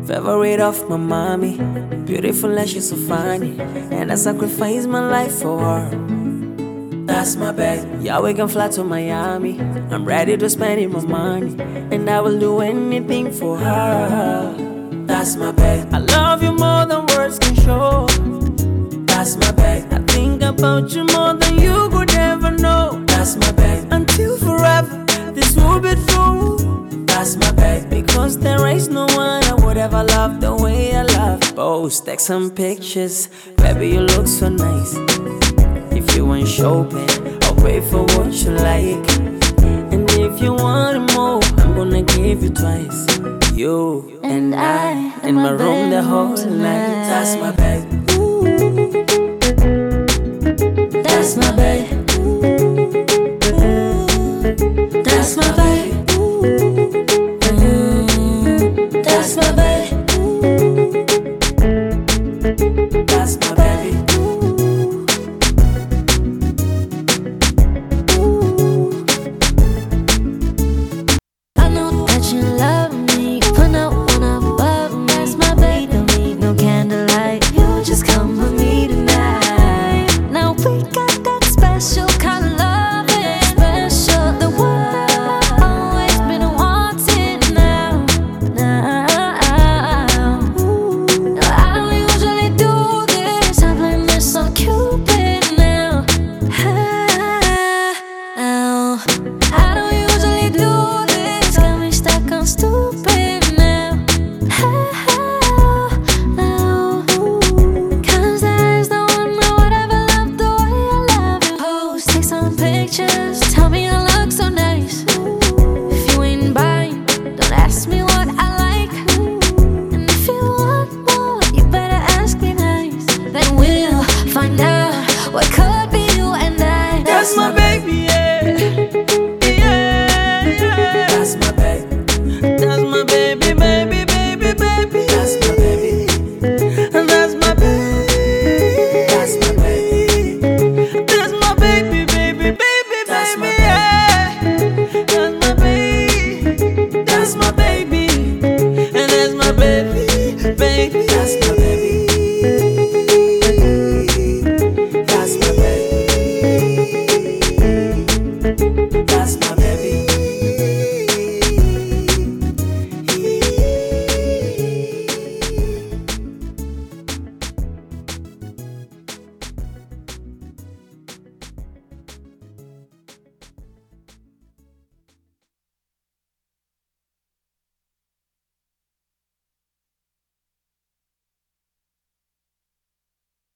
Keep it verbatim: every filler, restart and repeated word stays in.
favorite of my mommy. Beautiful and she's so funny, and I sacrifice my life for her. That's my bag. Yeah, we can fly to Miami. I'm ready to spend my money, and I will do anything for her. That's my bag. I love you more than words can show. That's my bag. I think about you more than you could ever know. That's my bag. Until forever, this will be true. That's my bag. Because there is no one I would ever love the way I love. Post, take some pictures. Baby, you look so nice. If you ain't shopping, I'll pay for what you like. And if you want more, I'm gonna give you twice. You and I in my room the whole night. That's my bag. That's my bag. That's my bag. That's my bag. That's my baby. I know that you love me. Put no one above me. That's my baby. Don't need no candlelight. You just come with me tonight. Now we got that special kind of love. Special, the one I've always been wanting now. Now, I don't usually do this. I blame this on Cupid now. Now, I don't usually do this. Got me stuck on stupid now. Now, cause there's no one I would ever love the way I love you. Post, take some pictures. Tell me I look so nice. If you ain't buying, don't ask me what I like. And if you want more, you better ask me nice. Then we'll find out what could be you and I. That's my baby.